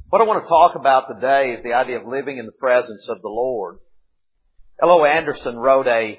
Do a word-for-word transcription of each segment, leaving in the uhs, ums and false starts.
What I want to talk about today is the idea of living in the presence of the Lord. L O Anderson wrote a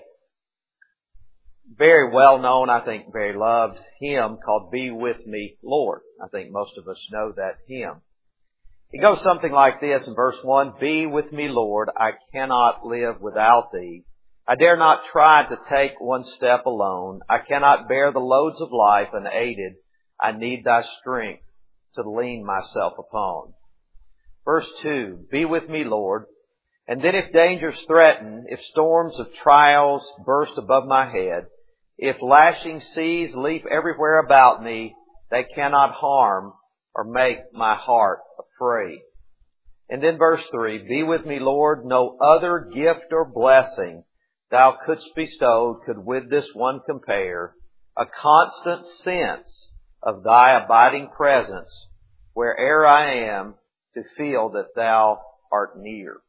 very well-known, I think very loved hymn called Be With Me, Lord. I think most of us know that hymn. It goes something like this in verse one, Be with me, Lord, I cannot live without Thee. I dare not try to take one step alone. I cannot bear the loads of life unaided. I need Thy strength to lean myself upon. Verse two, Be with me, Lord. And then if dangers threaten, if storms of trials burst above my head, if lashing seas leap everywhere about me, they cannot harm or make my heart afraid. And then verse three, Be with me, Lord, no other gift or blessing Thou couldst bestow could with this one compare, a constant sense of Thy abiding presence, where'er I am, to feel that Thou art near.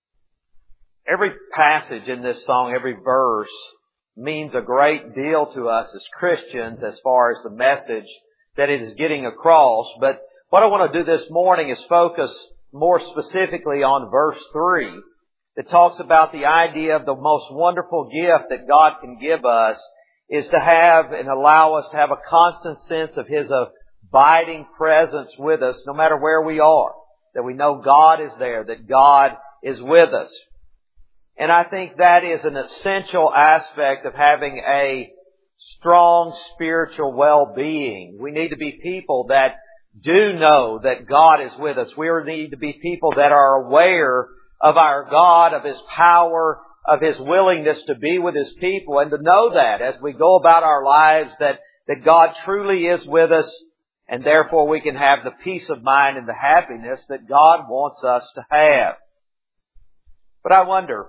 Every passage in this song, every verse, means a great deal to us as Christians as far as the message that it is getting across. But what I want to do this morning is focus more specifically on verse three that talks about the idea of the most wonderful gift that God can give us is to have and allow us to have a constant sense of His abiding presence with us no matter where we are. That we know God is there, that God is with us. And I think that is an essential aspect of having a strong spiritual well-being. We need to be people that do know that God is with us. We need to be people that are aware of our God, of His power, of His willingness to be with His people, and to know that as we go about our lives that, that God truly is with us, and therefore we can have the peace of mind and the happiness that God wants us to have. But I wonder,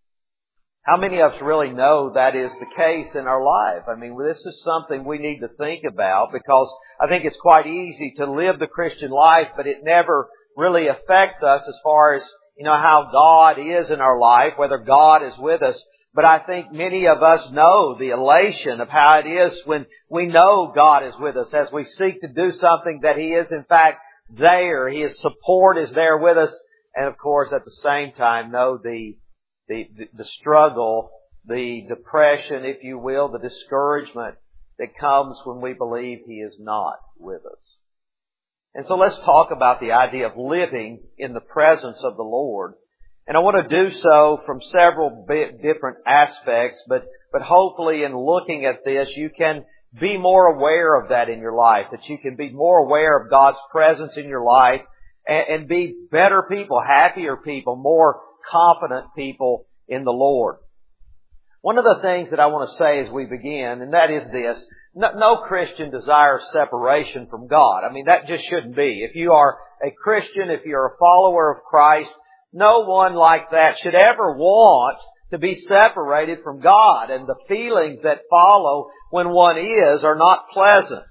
how many of us really know that is the case in our life? I mean, this is something we need to think about, because I think it's quite easy to live the Christian life, but it never really affects us as far as, you know, how God is in our life, whether God is with us. But I think many of us know the elation of how it is when we know God is with us as we seek to do something that He is in fact there. His support is there with us. And of course, at the same time, know the The, the, the struggle, the depression, if you will, the discouragement that comes when we believe He is not with us. And so let's talk about the idea of living in the presence of the Lord. And I want to do so from several bit different aspects, but, but hopefully in looking at this, you can be more aware of that in your life, that you can be more aware of God's presence in your life and, and be better people, happier people, more confident people in the Lord. One of the things that I want to say as we begin, and that is this, no, no Christian desires separation from God. I mean, that just shouldn't be. If you are a Christian, if you're a follower of Christ, no one like that should ever want to be separated from God. And the feelings that follow when one is are not pleasant.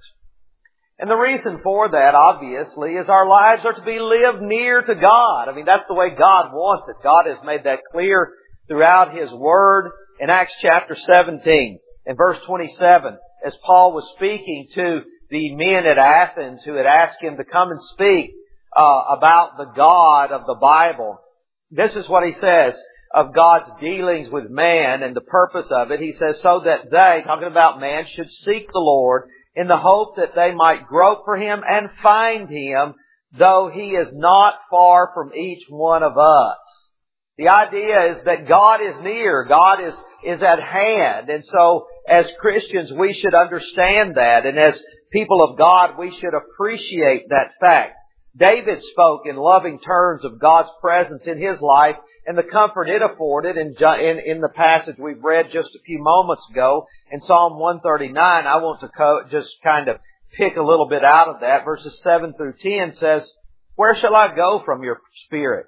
And the reason for that, obviously, is our lives are to be lived near to God. I mean, that's the way God wants it. God has made that clear throughout His Word. In Acts chapter seventeen, in verse twenty-seven, as Paul was speaking to the men at Athens who had asked him to come and speak uh, about the God of the Bible, this is what he says of God's dealings with man and the purpose of it. He says, so that they, talking about man, should seek the Lord in the hope that they might grope for Him and find Him, though He is not far from each one of us. The idea is that God is near, God is, is at hand. And so, as Christians, we should understand that. And as people of God, we should appreciate that fact. David spoke in loving terms of God's presence in his life and the comfort it afforded in, in, in the passage we've read just a few moments ago in Psalm one thirty-nine. I want to co- just kind of pick a little bit out of that. Verses seven through ten says, Where shall I go from Your Spirit?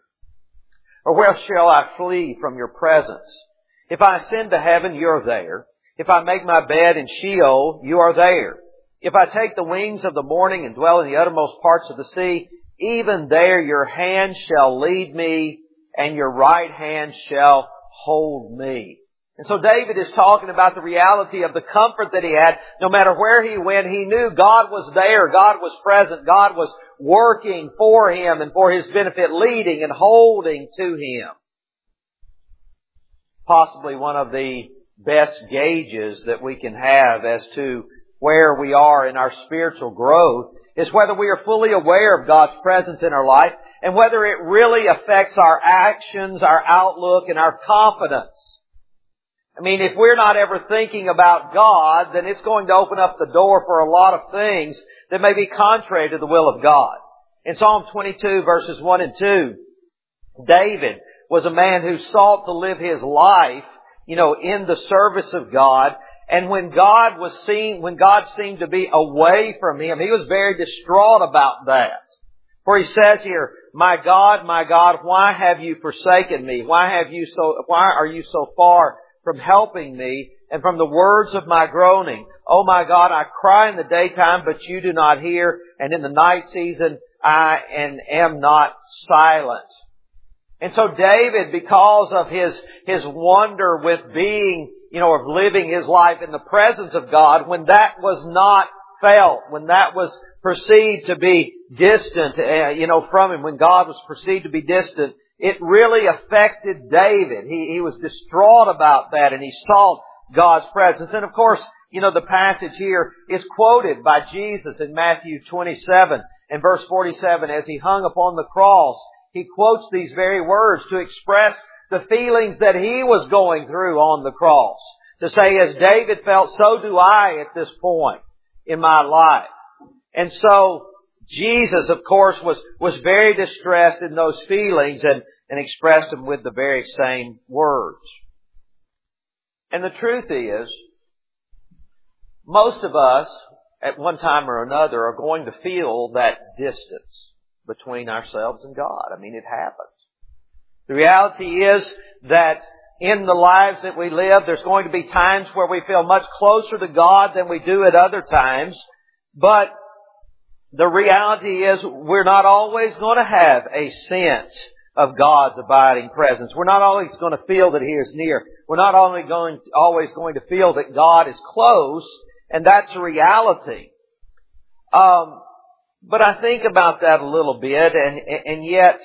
Or where shall I flee from Your presence? If I ascend to heaven, You're there. If I make my bed in Sheol, You are there. If I take the wings of the morning and dwell in the uttermost parts of the sea, even there Your hand shall lead me, and Your right hand shall hold me. And so David is talking about the reality of the comfort that he had. No matter where he went, he knew God was there. God was present. God was working for Him and for His benefit, leading and holding to Him. Possibly one of the best gauges that we can have as to where we are in our spiritual growth is whether we are fully aware of God's presence in our life and whether it really affects our actions, our outlook, and our confidence. I mean, if we're not ever thinking about God, then it's going to open up the door for a lot of things that may be contrary to the will of God. In Psalm twenty-two, verses one and two, David was a man who sought to live his life, you know, in the service of God. And when God was seen, when God seemed to be away from him, he was very distraught about that. For he says here, "My God, my God, why have you forsaken me? Why have you so, why are you so far from helping me and from the words of my groaning? Oh my God, I cry in the daytime, but you do not hear, and in the night season I and am not silent." And so David, because of his, his wonder with being, you know, of living his life in the presence of God, when that was not felt, when that was perceived to be distant, uh, you know, from him, when God was perceived to be distant, it really affected David. He, he was distraught about that, and he sought God's presence. And of course, you know, the passage here is quoted by Jesus in Matthew twenty-seven and verse forty-seven. As He hung upon the cross, He quotes these very words to express the feelings that He was going through on the cross. To say, as David felt, so do I at this point in my life. And so, Jesus, of course, was, was very distressed in those feelings and, and expressed them with the very same words. And the truth is, most of us, at one time or another, are going to feel that distance between ourselves and God. I mean, it happens. The reality is that in the lives that we live, there's going to be times where we feel much closer to God than we do at other times. But the reality is we're not always going to have a sense of God's abiding presence. We're not always going to feel that He is near. We're not only going always going to feel that God is close, and that's a reality. Um, but I think about that a little bit, and and yet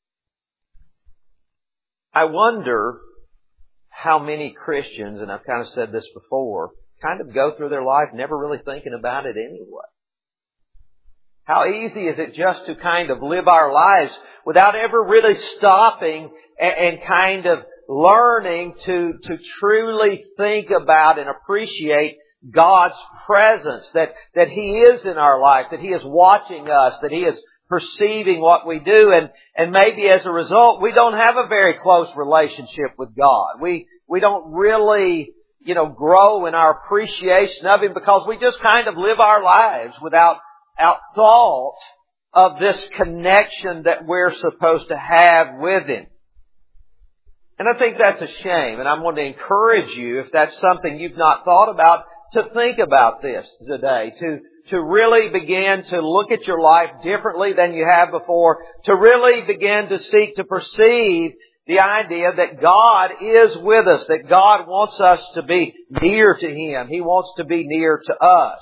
I wonder how many Christians, and I've kind of said this before, kind of go through their life never really thinking about it anyway. How easy is it just to kind of live our lives without ever really stopping and, and kind of learning to, to truly think about and appreciate God's presence, that, that He is in our life, that He is watching us, that He is perceiving what we do, and, and maybe as a result, we don't have a very close relationship with God. We, we don't really, you know, grow in our appreciation of Him because we just kind of live our lives without out thought of this connection that we're supposed to have with Him. And I think that's a shame, and I'm going to encourage you, if that's something you've not thought about, to think about this today, to, to really begin to look at your life differently than you have before, to really begin to seek to perceive the idea that God is with us, that God wants us to be near to Him. He wants to be near to us.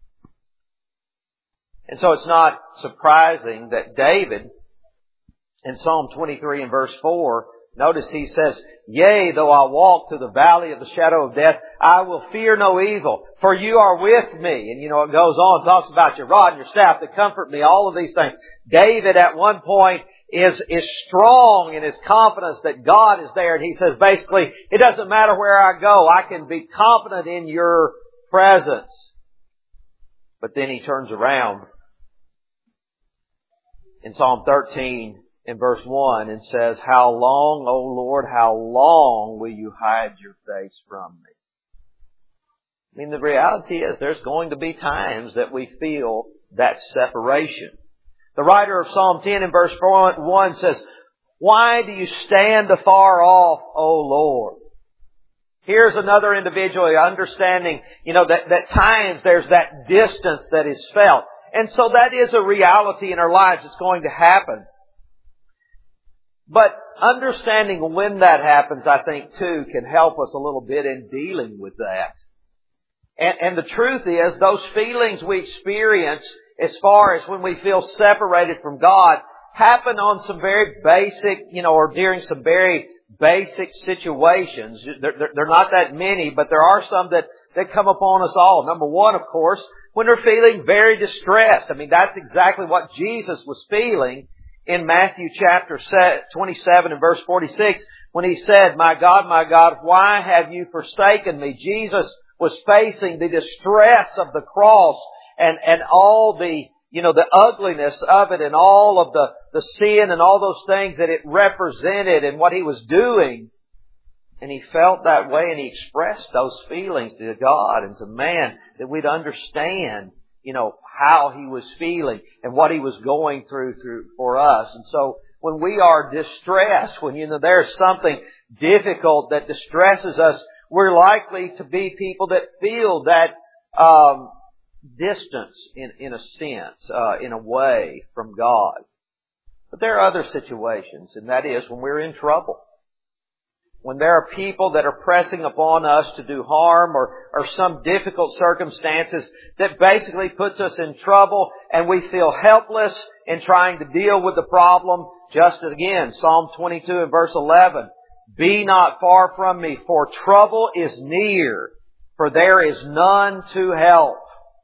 And so it's not surprising that David, in Psalm twenty-three and verse four, notice he says, "Yea, though I walk through the valley of the shadow of death, I will fear no evil, for you are with me." And you know, it goes on, talks about your rod and your staff that comfort me, all of these things. David at one point is, is strong in his confidence that God is there. And he says basically, it doesn't matter where I go, I can be confident in your presence. But then he turns around in Psalm thirteen in verse one and says, "How long, O Lord, how long will you hide your face from me?" I mean, the reality is there's going to be times that we feel that separation. The writer of Psalm ten in verse one says, "Why do you stand afar off, O Lord?" Here's another individual understanding, you know, that, that times there's that distance that is felt. And so that is a reality in our lives. It's going to happen. But understanding when that happens, I think, too, can help us a little bit in dealing with that. And, and the truth is, those feelings we experience as far as when we feel separated from God happen on some very basic, you know, or during some very basic situations. They're, they're, they're not that many, but there are some that, that come upon us all. Number one, of course, when we're feeling very distressed. I mean, that's exactly what Jesus was feeling in Matthew chapter twenty-seven and verse forty-six when He said, "My God, my God, why have you forsaken me?" Jesus was facing the distress of the cross and, and all the, you know, the ugliness of it and all of the, the sin and all those things that it represented and what He was doing. And He felt that way and He expressed those feelings to God and to man, that we'd understand, you know, how He was feeling and what He was going through through for us. And so when we are distressed, when, you know, there's something difficult that distresses us, we're likely to be people that feel that um, distance in, in a sense, uh, in a way from God. But there are other situations, and that is when we're in trouble. When there are people that are pressing upon us to do harm or, or some difficult circumstances that basically puts us in trouble and we feel helpless in trying to deal with the problem. Just again, Psalm twenty-two and verse eleven. "Be not far from me, for trouble is near, for there is none to help."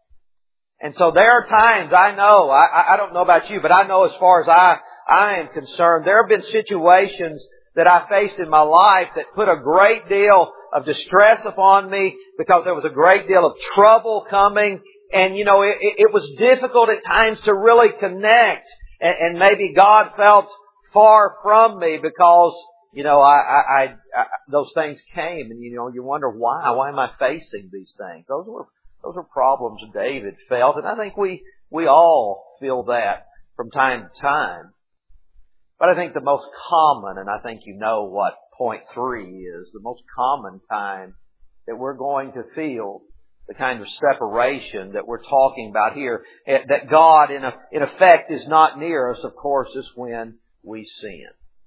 And so there are times, I know, I, I don't know about you, but I know as far as I, I am concerned, there have been situations that I faced in my life that put a great deal of distress upon me because there was a great deal of trouble coming. And, you know, it, it was difficult at times to really connect. And, and maybe God felt far from me because, you know, I, I, I, those things came. And, you know, you wonder why. Why am I facing these things? Those were, those were problems David felt. And I think we, we all feel that from time to time. But I think the most common, and I think you know what point three is, the most common time that we're going to feel the kind of separation that we're talking about here, that God in, a, in effect is not near us, of course, is when we sin.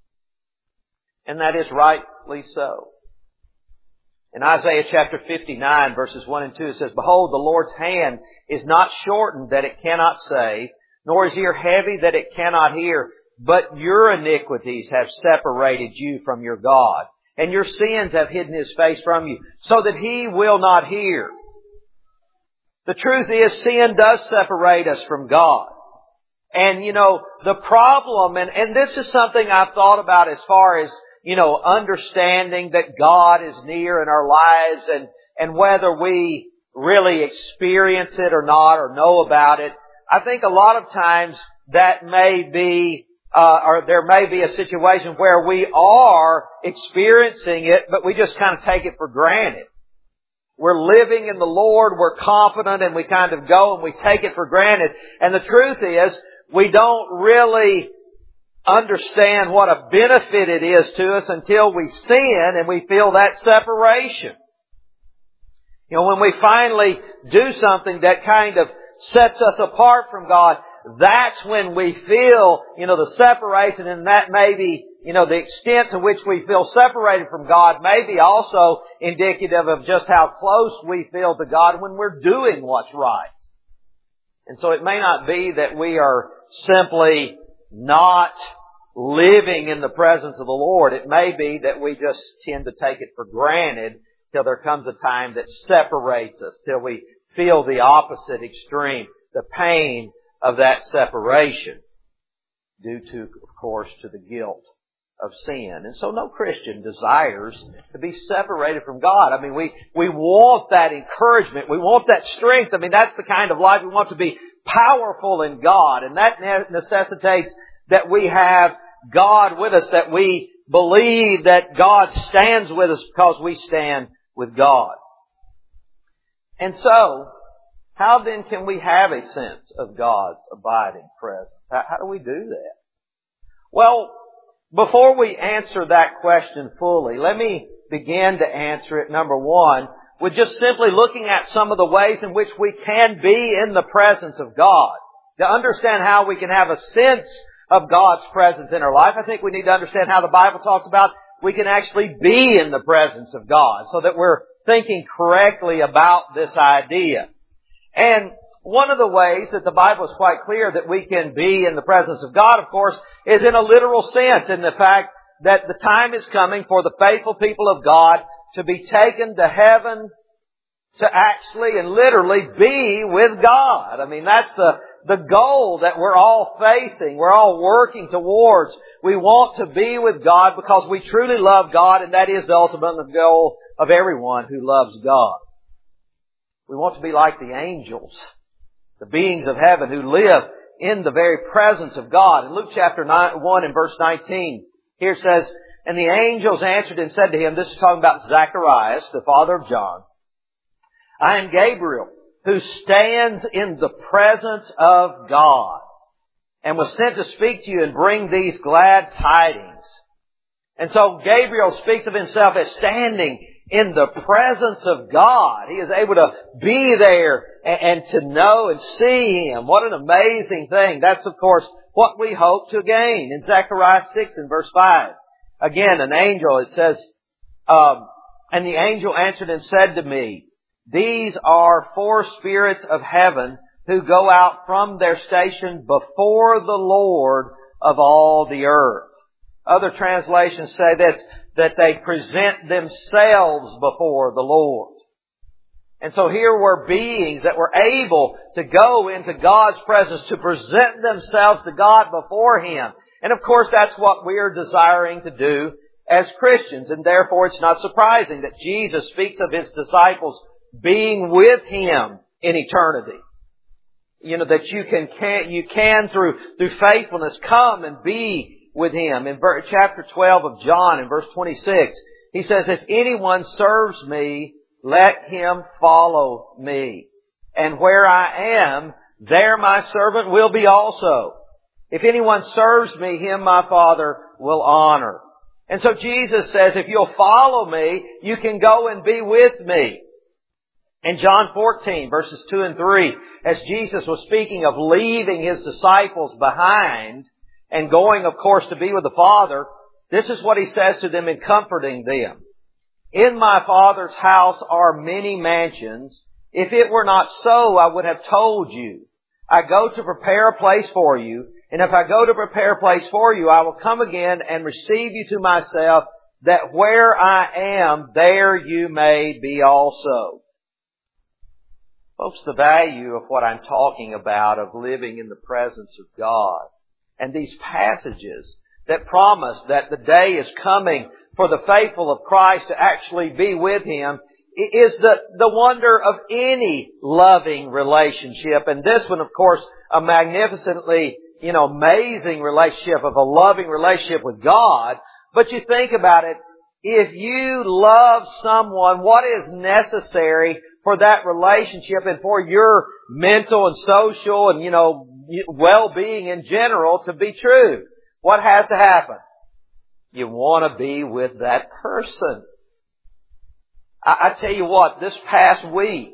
And that is rightly so. In Isaiah chapter fifty-nine, verses one and two, it says, "Behold, the Lord's hand is not shortened that it cannot save, nor his ear heavy that it cannot hear. But your iniquities have separated you from your God, and your sins have hidden His face from you, so that He will not hear." The truth is, sin does separate us from God. And, you know, the problem, and, and this is something I've thought about as far as, you know, understanding that God is near in our lives and, and whether we really experience it or not or know about it. I think a lot of times that may be Uh, or there may be a situation where we are experiencing it, but we just kind of take it for granted. We're living in the Lord, we're confident, and we kind of go and we take it for granted. And the truth is, we don't really understand what a benefit it is to us until we sin and we feel that separation. You know, when we finally do something that kind of sets us apart from God, that's when we feel, you know, the separation, and that may be, you know, the extent to which we feel separated from God may be also indicative of just how close we feel to God when we're doing what's right. And so it may not be that we are simply not living in the presence of the Lord. It may be that we just tend to take it for granted till there comes a time that separates us, till we feel the opposite extreme, the pain of that separation, due to, of course, to the guilt of sin. And so no Christian desires to be separated from God. I mean, we, we want that encouragement. We want that strength. I mean, that's the kind of life we want, to be powerful in God. And that necessitates that we have God with us, that we believe that God stands with us because we stand with God. And so, how then can we have a sense of God's abiding presence? How, how do we do that? Well, before we answer that question fully, let me begin to answer it, number one, with just simply looking at some of the ways in which we can be in the presence of God. To understand how we can have a sense of God's presence in our life, I think we need to understand how the Bible talks about we can actually be in the presence of God, so that we're thinking correctly about this idea. And One of the ways that the Bible is quite clear that we can be in the presence of God, of course, is in a literal sense, in the fact that the time is coming for the faithful people of God to be taken to heaven to actually and literally be with God. I mean, that's the, the goal that we're all facing, we're all working towards. We want to be with God because we truly love God, and that is the ultimate goal of everyone who loves God. We want to be like the angels, the beings of heaven who live in the very presence of God. In Luke chapter one and verse nineteen, here it says, "And the angels answered and said to him," this is talking about Zacharias, the father of John, "I am Gabriel, who stands in the presence of God, and was sent to speak to you and bring these glad tidings." And so Gabriel speaks of himself as standing in the presence of God. He is able to be there and, and to know and see Him. What an amazing thing. That's, of course, what we hope to gain. In Zechariah six and verse five, again, an angel, it says, um, "And the angel answered and said to me, These are four spirits of heaven who go out from their station before the Lord of all the earth." Other translations say that, that they present themselves before the Lord. And so here were beings that were able to go into God's presence, to present themselves to God before Him. And of course that's what we are desiring to do as Christians. And therefore it's not surprising that Jesus speaks of His disciples being with Him in eternity. You know, that you can, can you can through, through faithfulness come and be with Him. In chapter twelve of John, in verse twenty-six, He says, "If anyone serves me, let him follow me. And where I am, there my servant will be also. If anyone serves me, him my Father will honor." And so Jesus says, if you'll follow me, you can go and be with me. In John fourteen, verses two and three, as Jesus was speaking of leaving His disciples behind and going, of course, to be with the Father, this is what He says to them in comforting them. "In my Father's house are many mansions. If it were not so, I would have told you. I go to prepare a place for you. And if I go to prepare a place for you, I will come again and receive you to myself, that where I am, there you may be also." Folks, the value of what I'm talking about, of living in the presence of God, and these passages that promise that the day is coming for the faithful of Christ to actually be with Him, is the, the wonder of any loving relationship. And this one, of course, a magnificently, you know, amazing relationship of a loving relationship with God. But you think about it, if you love someone, what is necessary for that relationship and for your mental and social and, you know, well-being in general to be true? What has to happen? You want to be with that person. I, I tell you what, this past week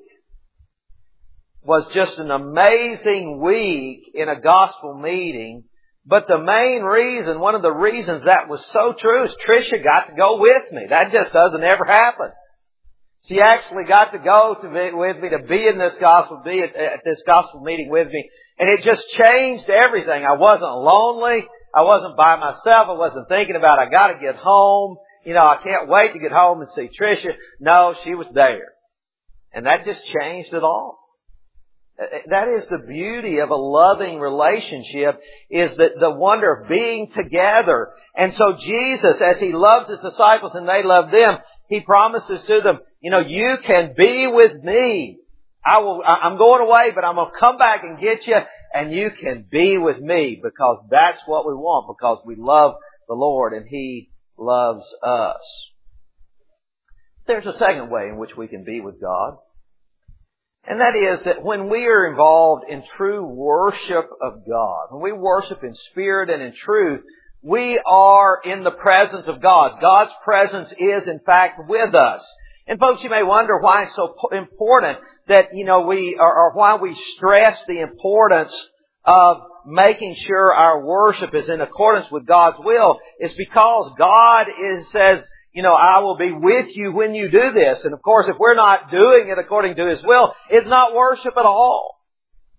was just an amazing week in a gospel meeting. But the main reason, one of the reasons that was so true, is Tricia got to go with me. That just doesn't ever happen. She actually got to go to be with me, to be in this gospel, be at, at this gospel meeting with me. And it just changed everything. I wasn't lonely. I wasn't by myself. I wasn't thinking about, I got to get home. You know, I can't wait to get home and see Tricia. No, she was there. And that just changed it all. That is the beauty of a loving relationship, is that the wonder of being together. And so Jesus, as He loves His disciples and they love them, He promises to them, you know, you can be with me. I will, I'm going away, but I'm going to come back and get you, and you can be with me, because that's what we want, because we love the Lord and He loves us. There's a second way in which we can be with God. And that is that when we are involved in true worship of God, when we worship in spirit and in truth, we are in the presence of God. God's presence is, in fact, with us. And folks, you may wonder why it's so important that, you know, we, or, or why we stress the importance of making sure our worship is in accordance with God's will. Is because God is, says, you know, I will be with you when you do this. And of course, if we're not doing it according to His will, it's not worship at all.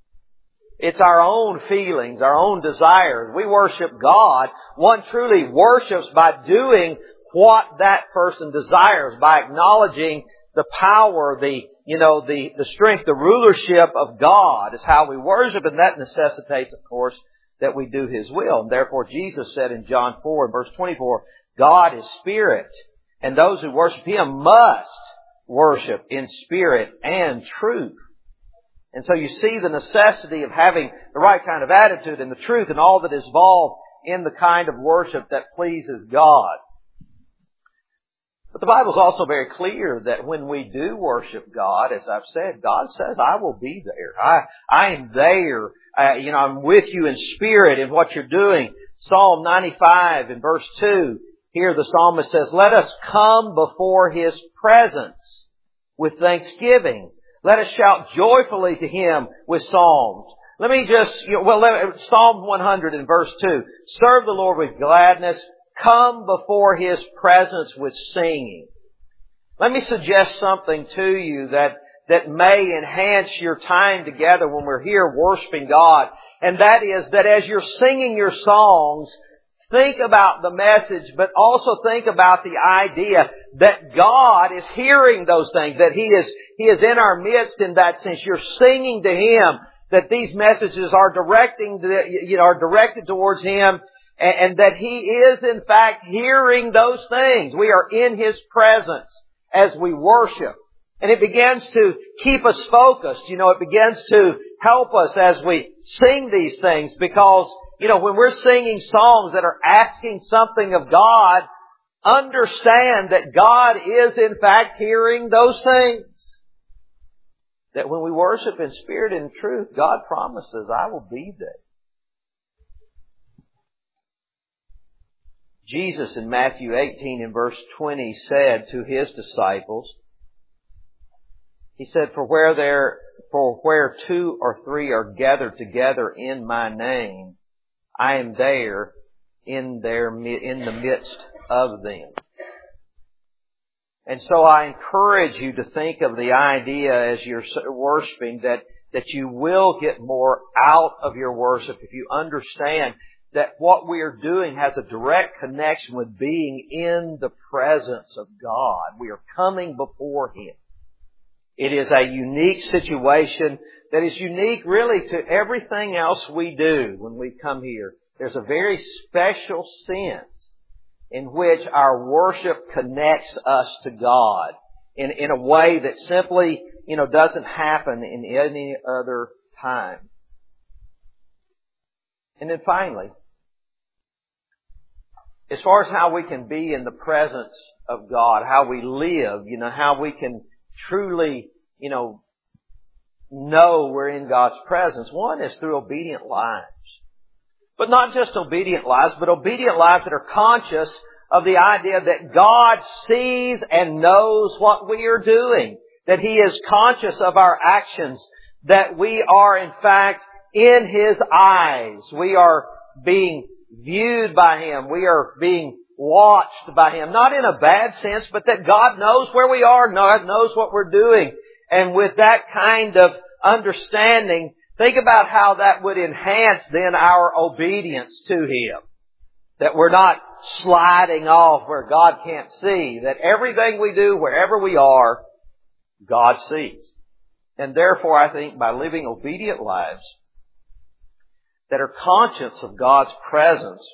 It's our own feelings, our own desires. We worship God. One truly worships by doing what that person desires, by acknowledging the power, the, you know, the, the strength, the rulership of God is how we worship, and that necessitates, of course, that we do His will. And therefore Jesus said in John four and verse twenty-four, God is spirit, and those who worship Him must worship in spirit and truth. And so you see the necessity of having the right kind of attitude and the truth and all that is involved in the kind of worship that pleases God. But the Bible is also very clear that when we do worship God, as I've said, God says, I will be there. I, I am there. Uh, you know, I'm with you in spirit in what you're doing. Psalm ninety-five in verse two, here the psalmist says, let us come before His presence with thanksgiving. Let us shout joyfully to Him with psalms. Let me just, you know, well, let, Psalm one hundred in verse two. Serve the Lord with gladness. Come before His presence with singing. Let me suggest something to you that, that may enhance your time together when we're here worshiping God. And that is that as you're singing your songs, think about the message, but also think about the idea that God is hearing those things, that He is, He is in our midst in that sense. You're singing to Him, that these messages are directing, to, you know, are directed towards Him, and, and that He is in fact hearing those things. We are in His presence as we worship. And it begins to keep us focused. You know, it begins to help us as we sing these things because, you know, when we're singing songs that are asking something of God, understand that God is in fact hearing those things. That when we worship in spirit and truth, God promises, I will be there. Jesus in Matthew eighteen and verse twenty said to His disciples, He said, For where there, for where two or three are gathered together in My name, I am there in their, in the midst of them. And so I encourage you to think of the idea as you're worshiping that, that you will get more out of your worship if you understand that what we are doing has a direct connection with being in the presence of God. We are coming before Him. It is a unique situation that is unique really to everything else we do when we come here. There's a very special sense in which our worship connects us to God in, in a way that simply, you know, doesn't happen in any other time. And then finally, as far as how we can be in the presence of God, how we live, you know, how we can truly, you know, know we're in God's presence. One is through obedient lives. But not just obedient lives, but obedient lives that are conscious of the idea that God sees and knows what we are doing. That He is conscious of our actions. That we are in fact in His eyes. We are being viewed by Him. We are being watched by Him. Not in a bad sense, but that God knows where we are. God knows what we're doing. And with that kind of understanding, think about how that would enhance then our obedience to Him. That we're not sliding off where God can't see. That everything we do, wherever we are, God sees. And therefore, I think by living obedient lives that are conscious of God's presence,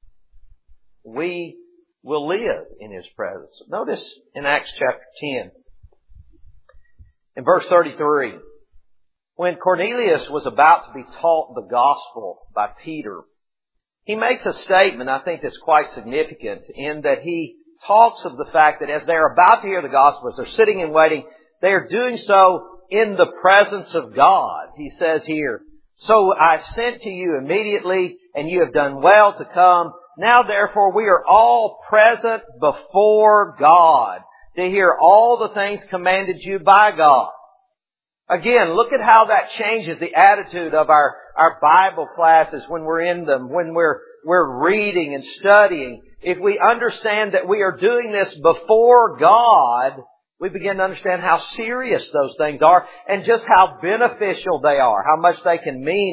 we will live in His presence. Notice in Acts chapter ten, in verse thirty-three, when Cornelius was about to be taught the gospel by Peter, he makes a statement I think that's quite significant in that he talks of the fact that as they're about to hear the gospel, as they're sitting and waiting, they are doing so in the presence of God. He says here, So I sent to you immediately, and you have done well to come. Now therefore we are all present before God to hear all the things commanded you by God. Again, look at how that changes the attitude of our, our Bible classes when we're in them, when we're, we're reading and studying. If we understand that we are doing this before God, we begin to understand how serious those things are and just how beneficial they are, how much they can mean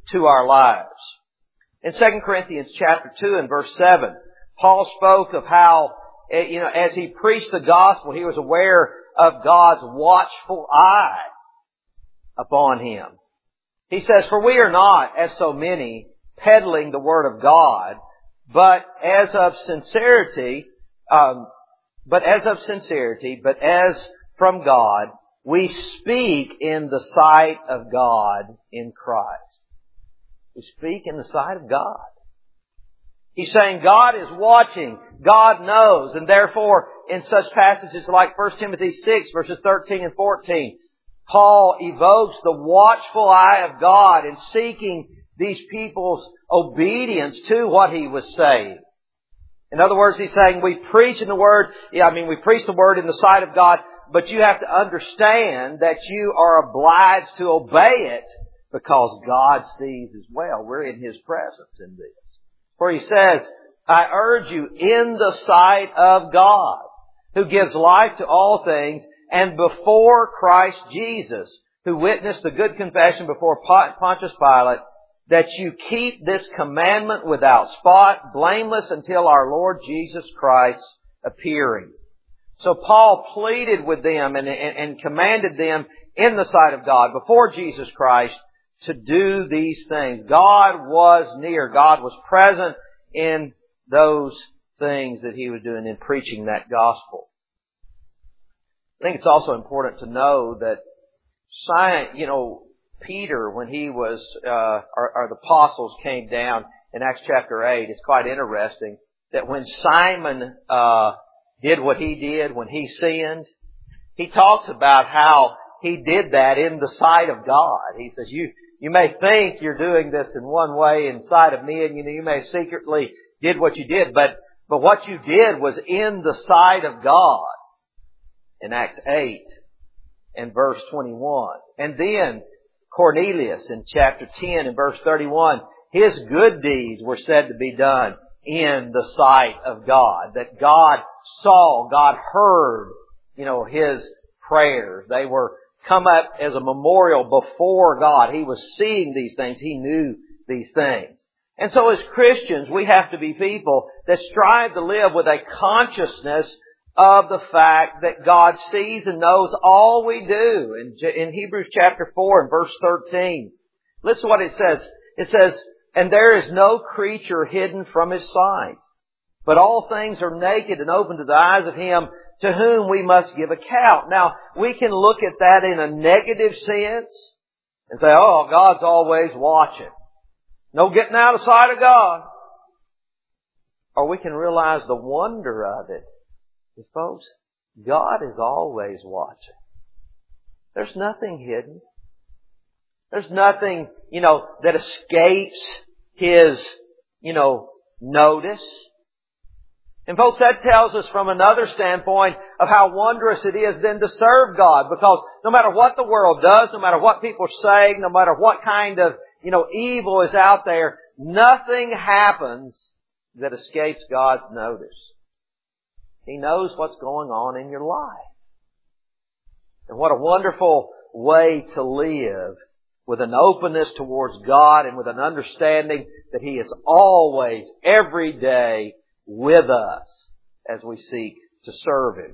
to our lives. In Second Corinthians chapter two and verse seven, Paul spoke of how, you know, as he preached the gospel, he was aware of God's watchful eye upon him. He says, "For we are not, as so many, peddling the word of God, but as of sincerity, um, but as of sincerity, but as from God, we speak in the sight of God in Christ." We speak in the sight of God. He's saying God is watching, God knows, and therefore in such passages like First Timothy six verses thirteen and fourteen, Paul evokes the watchful eye of God in seeking these people's obedience to what he was saying. In other words, he's saying we preach in the Word, yeah, I mean we preach the Word in the sight of God, but you have to understand that you are obliged to obey it because God sees as well. We're in His presence in this. For He says, "I urge you in the sight of God, who gives life to all things, and before Christ Jesus, who witnessed the good confession before Pontius Pilate, that you keep this commandment without spot, blameless until our Lord Jesus Christ appearing." So Paul pleaded with them and, and, and commanded them in the sight of God, before Jesus Christ, to do these things. God was near. God was present in those things that He was doing in preaching that gospel. I think it's also important to know that, you know, Peter, when he was, uh, or, or the apostles came down in Acts chapter eight, it's quite interesting that when Simon, uh, did what he did, when he sinned, he talks about how he did that in the sight of God. He says, you, you may think you're doing this in one way in sight of me, and you know, you may secretly did what you did, but, but what you did was in the sight of God. In Acts eight and verse twenty-one. And then Cornelius in chapter ten and verse thirty-one, his good deeds were said to be done in the sight of God. That God saw, God heard, you know, his prayers. They were come up as a memorial before God. He was seeing these things. He knew these things. And so as Christians, we have to be people that strive to live with a consciousness of the fact that God sees and knows all we do. In, in Hebrews chapter four and verse thirteen, listen to what it says. It says, "And there is no creature hidden from His sight, but all things are naked and open to the eyes of Him to whom we must give account." Now, we can look at that in a negative sense and say, oh, God's always watching. No getting out of sight of God. Or we can realize the wonder of it. Folks, God is always watching. There's nothing hidden. There's nothing, you know, that escapes His, you know, notice. And folks, that tells us from another standpoint of how wondrous it is then to serve God. Because no matter what the world does, no matter what people are saying, no matter what kind of, you know, evil is out there, nothing happens that escapes God's notice. He knows what's going on in your life. And what a wonderful way to live, with an openness towards God and with an understanding that He is always, every day, with us as we seek to serve Him.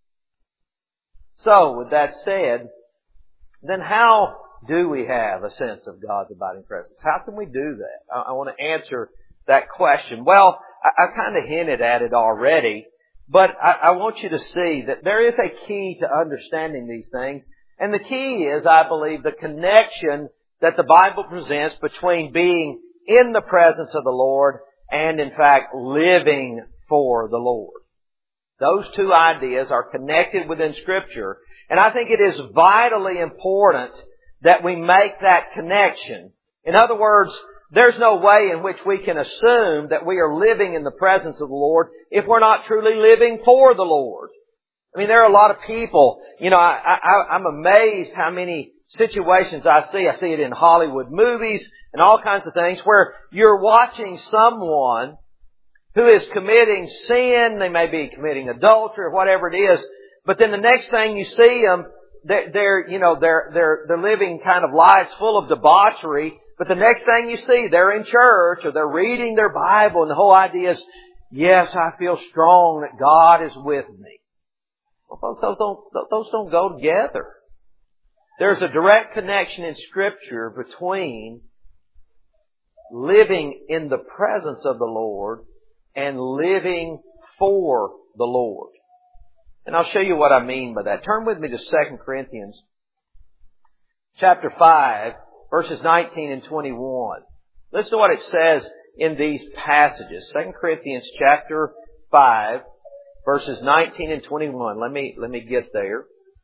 So, with that said, then how do we have a sense of God's abiding presence? How can we do that? I, I want to answer that question. Well, I, I kind of hinted at it already. But I, I want you to see that there is a key to understanding these things. And the key is, I believe, the connection that the Bible presents between being in the presence of the Lord and, in fact, living for the Lord. Those two ideas are connected within Scripture. And I think it is vitally important that we make that connection. In other words, there's no way in which we can assume that we are living in the presence of the Lord if we're not truly living for the Lord. I mean, there are a lot of people, you know, I, I, I'm amazed how many situations I see. I see it in Hollywood movies and all kinds of things where you're watching someone who is committing sin. They may be committing adultery or whatever it is. But then the next thing you see them, they're, they're you know, they're, they're, they're living kind of lives full of debauchery. But the next thing you see, they're in church or they're reading their Bible and the whole idea is, yes, I feel strong that God is with me. Well, folks, those don't, those don't go together. There's a direct connection in Scripture between living in the presence of the Lord and living for the Lord. And I'll show you what I mean by that. Turn with me to Second Corinthians chapter five, verses nineteen and twenty-one. Listen to what it says in these passages. Second Corinthians chapter five, verses nineteen and twenty-one. Let me, let me get there.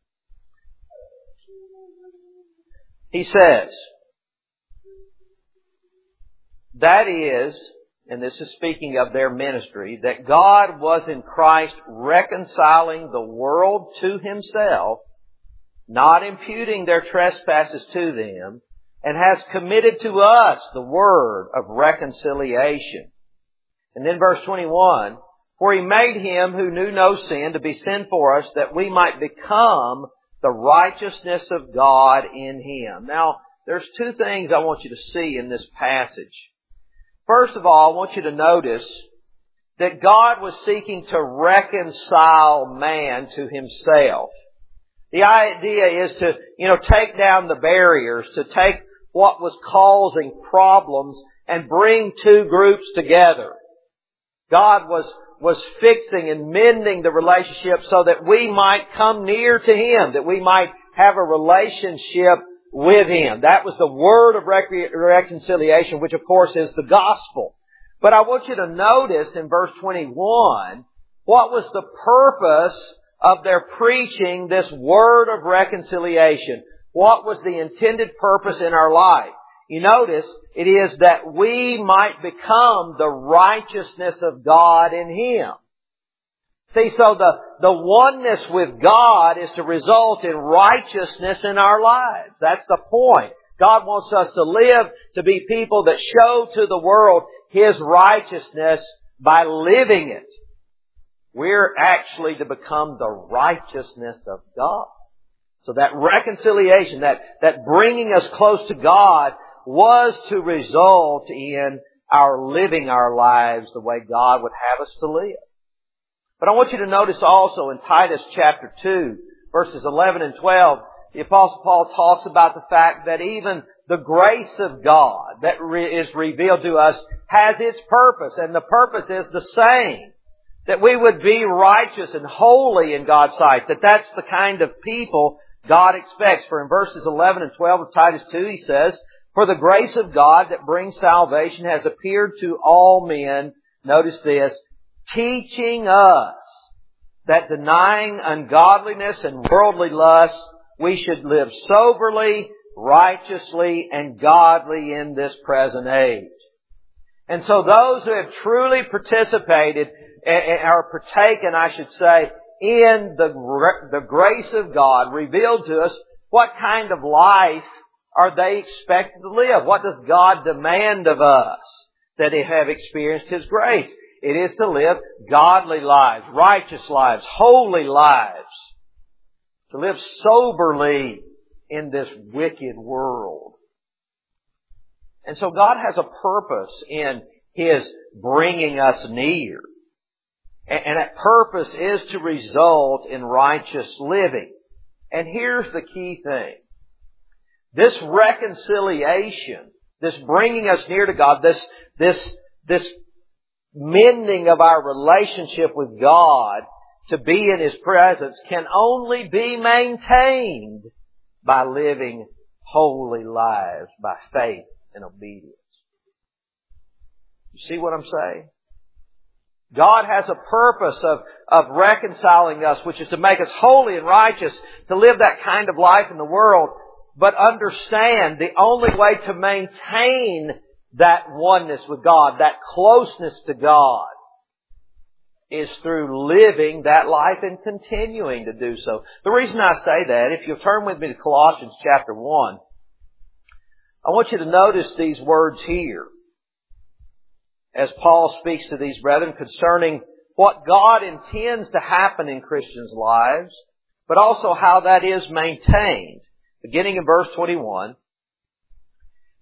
He says, that is, and this is speaking of their ministry, that God was in Christ reconciling the world to Himself, not imputing their trespasses to them, and has committed to us the word of reconciliation. And then verse twenty-one, for He made Him who knew no sin to be sin for us, that we might become the righteousness of God in Him. Now, there's two things I want you to see in this passage. First of all, I want you to notice that God was seeking to reconcile man to Himself. The idea is to, you know, take down the barriers, to take what was causing problems and bring two groups together. God was, was fixing and mending the relationship so that we might come near to Him, that we might have a relationship with Him. That was the word of rec- reconciliation, which of course is the gospel. But I want you to notice in verse twenty-one, what was the purpose of their preaching this word of reconciliation? What was the intended purpose in our life? You notice, it is that we might become the righteousness of God in Him. See, so the, the oneness with God is to result in righteousness in our lives. That's the point. God wants us to live to be people that show to the world His righteousness by living it. We're actually to become the righteousness of God. So that reconciliation, that, that bringing us close to God was to result in our living our lives the way God would have us to live. But I want you to notice also in Titus chapter two, verses eleven and twelve, the Apostle Paul talks about the fact that even the grace of God that re- is revealed to us has its purpose, and the purpose is the same. That we would be righteous and holy in God's sight. That that's the kind of people God expects. For in verses eleven and twelve of Titus two, he says, for the grace of God that brings salvation has appeared to all men, notice this, teaching us that denying ungodliness and worldly lust, we should live soberly, righteously, and godly in this present age. And so those who have truly participated, or partaken, I should say, in the, the grace of God revealed to us, what kind of life are they expected to live? What does God demand of us that they have experienced His grace? It is to live godly lives, righteous lives, holy lives. To live soberly in this wicked world. And so God has a purpose in His bringing us near. And that purpose is to result in righteous living. And here's the key thing. This reconciliation, this bringing us near to God, this, this, this mending of our relationship with God to be in His presence can only be maintained by living holy lives by faith and obedience. You see what I'm saying? God has a purpose of, of reconciling us, which is to make us holy and righteous, to live that kind of life in the world. But understand, the only way to maintain that oneness with God, that closeness to God, is through living that life and continuing to do so. The reason I say that, if you'll turn with me to Colossians chapter one, I want you to notice these words here. As Paul speaks to these brethren concerning what God intends to happen in Christians' lives, but also how that is maintained. Beginning in verse twenty-one,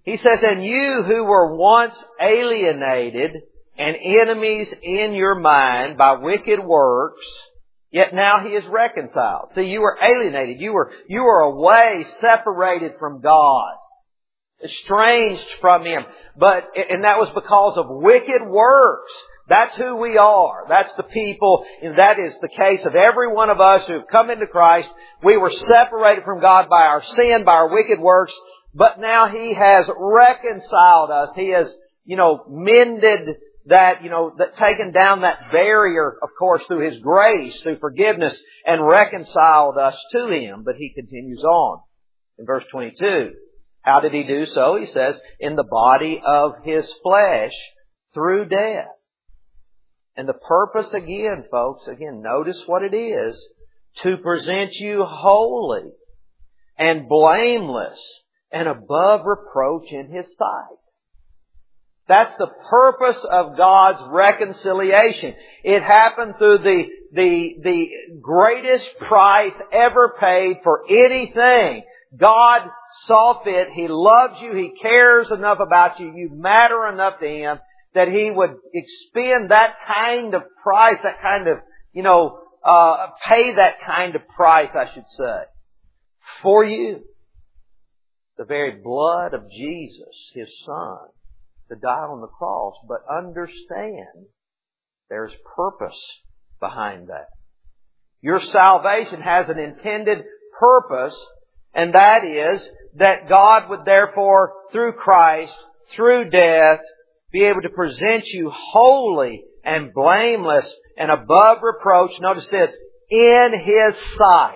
He says, and you who were once alienated and enemies in your mind by wicked works, yet now He is reconciled. See, you were alienated. You were, you were away, separated from God, estranged from Him. But, and that was because of wicked works. That's who we are. That's the people. And that is the case of every one of us who have come into Christ. We were separated from God by our sin, by our wicked works. But now He has reconciled us. He has, you know, mended that, you know, that taken down that barrier, of course, through His grace, through forgiveness, and reconciled us to Him. But He continues on in verse twenty-two. How did He do so? He says, in the body of His flesh through death. And the purpose again, folks, again, notice what it is, to present you holy and blameless and above reproach in His sight. That's the purpose of God's reconciliation. It happened through the, the, the greatest price ever paid for anything. God saw fit. He loves you. He cares enough about you. You matter enough to Him that He would expend that kind of price, that kind of, you know, uh, pay that kind of price, I should say, for you. The very blood of Jesus, His Son, to die on the cross. But understand, there's purpose behind that. Your salvation has an intended purpose, and that is that God would therefore, through Christ, through death, be able to present you holy and blameless and above reproach, notice this, in His sight.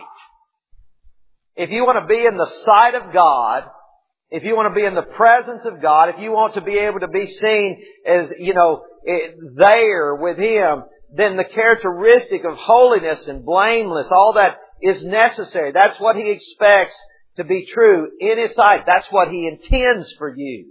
If you want to be in the sight of God, if you want to be in the presence of God, if you want to be able to be seen as, you know, there with Him, then the characteristic of holiness and blameless, all that is necessary. That's what He expects to be true in His sight. That's what He intends for you.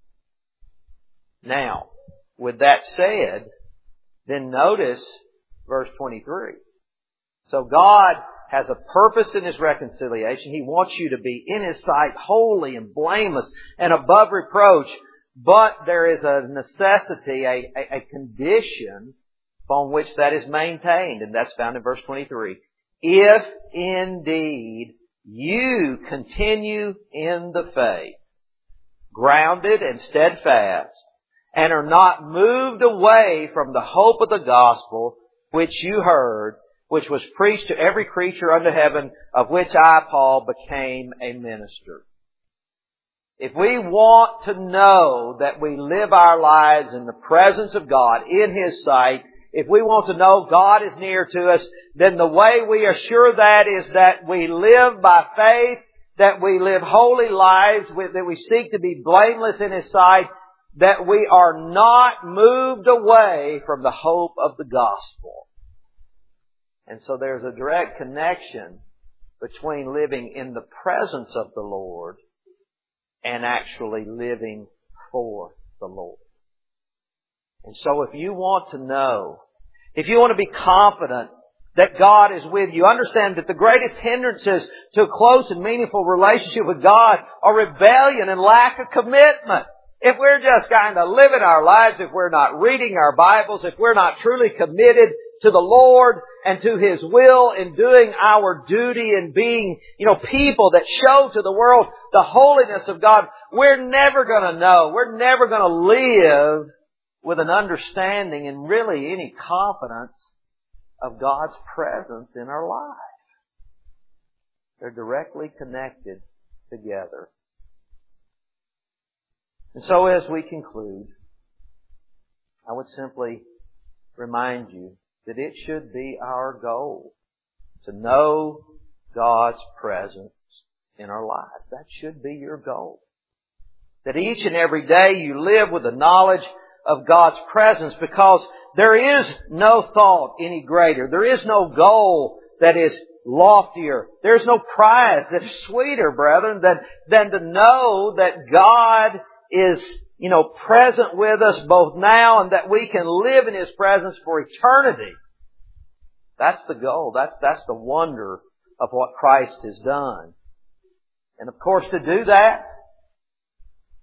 Now, with that said, then notice verse twenty-three. So God has a purpose in His reconciliation. He wants you to be in His sight holy and blameless and above reproach. But there is a necessity, a, a, a condition upon which that is maintained. And that's found in verse twenty-three. If indeed you continue in the faith, grounded and steadfast, and are not moved away from the hope of the gospel which you heard, which was preached to every creature under heaven, of which I, Paul, became a minister. If we want to know that we live our lives in the presence of God, in His sight, if we want to know God is near to us, then the way we assure that is that we live by faith, that we live holy lives, that we seek to be blameless in His sight, that we are not moved away from the hope of the gospel. And so there's a direct connection between living in the presence of the Lord and actually living for the Lord. And so if you want to know, if you want to be confident that God is with you, understand that the greatest hindrances to a close and meaningful relationship with God are rebellion and lack of commitment. If we're just kind of living our lives, if we're not reading our Bibles, if we're not truly committed to the Lord and to His will in doing our duty and being, you know, people that show to the world the holiness of God, we're never going to know. We're never going to live with an understanding and really any confidence of God's presence in our life. They're directly connected together. And so as we conclude, I would simply remind you that it should be our goal to know God's presence in our lives. That should be your goal. That each and every day you live with the knowledge of God's presence, because there is no thought any greater. There is no goal that is loftier. There's no prize that is sweeter, brethren, than, than to know that God is, you know, present with us both now and that we can live in His presence for eternity. That's the goal. That's, that's the wonder of what Christ has done. And of course, to do that,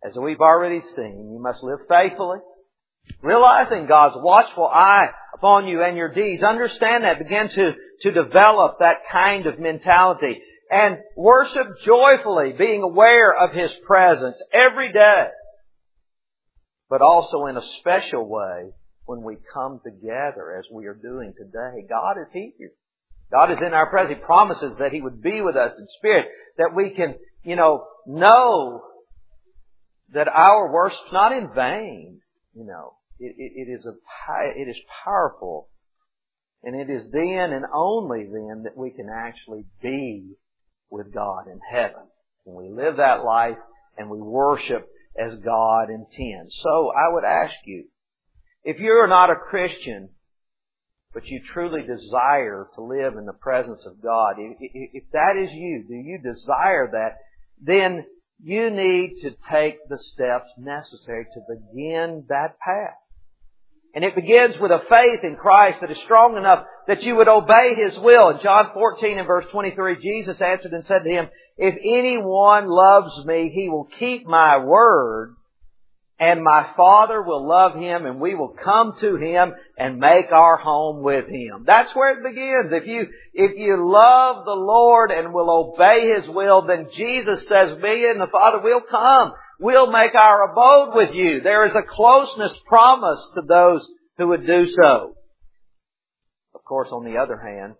as we've already seen, you must live faithfully, realizing God's watchful eye upon you and your deeds. Understand that. Begin to, to develop that kind of mentality. And worship joyfully, being aware of His presence every day. But also in a special way when we come together as we are doing today. God is here. God is in our presence. He promises that He would be with us in spirit. That we can, you know, know that our worship's not in vain. You know, it, it, it is a, it is powerful. And it is then and only then that we can actually be with God in heaven. When we live that life and we worship as God intends. So I would ask you, if you're not a Christian, but you truly desire to live in the presence of God, if, if that is you, do you desire that, then you need to take the steps necessary to begin that path. And it begins with a faith in Christ that is strong enough that you would obey His will. In John fourteen and verse twenty-three, Jesus answered and said to him, "If anyone loves me, he will keep my word, and my Father will love him, and we will come to him and make our home with him." That's where it begins. If you, if you love the Lord and will obey His will, then Jesus says, me and the Father will come. We'll make our abode with you. There is a closeness promised to those who would do so. Of course, on the other hand,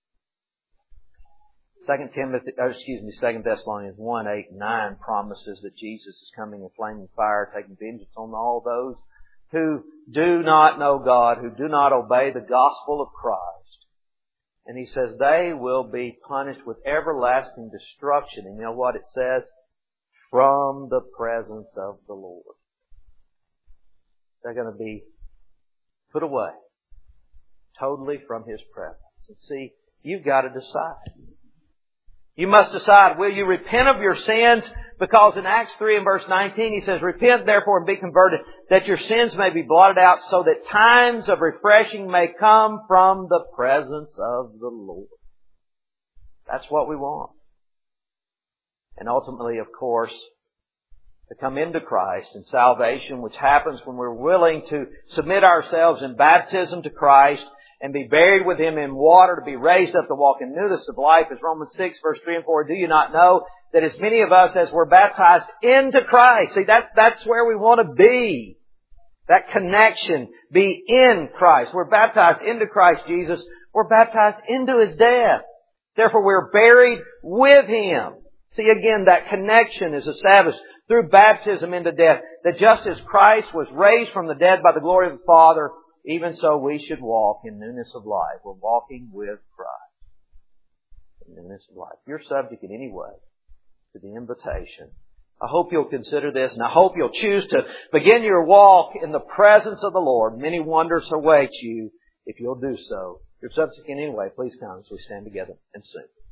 Second Timothy, oh, excuse me, Second Thessalonians one, eight, and nine promises that Jesus is coming in flaming fire, taking vengeance on all those who do not know God, who do not obey the gospel of Christ. And He says they will be punished with everlasting destruction. And you know what it says? From the presence of the Lord. They're going to be put away totally from His presence. And see, you've got to decide. You must decide, will you repent of your sins? Because in Acts three and verse nineteen, He says, "Repent therefore and be converted, that your sins may be blotted out, so that times of refreshing may come from the presence of the Lord." That's what we want. And ultimately, of course, to come into Christ and salvation, which happens when we're willing to submit ourselves in baptism to Christ and be buried with Him in water, to be raised up to walk in newness of life, as Romans six, verse three and four. Do you not know that as many of us as were baptized into Christ? See, that, that's where we want to be. That connection, be in Christ. We're baptized into Christ Jesus. We're baptized into His death. Therefore, we're buried with Him. See, again, that connection is established through baptism into death. That just as Christ was raised from the dead by the glory of the Father, even so we should walk in newness of life. We're walking with Christ in newness of life. You're subject in any way to the invitation. I hope you'll consider this, and I hope you'll choose to begin your walk in the presence of the Lord. Many wonders await you if you'll do so. If you're subject in any way, please come as we stand together and sing.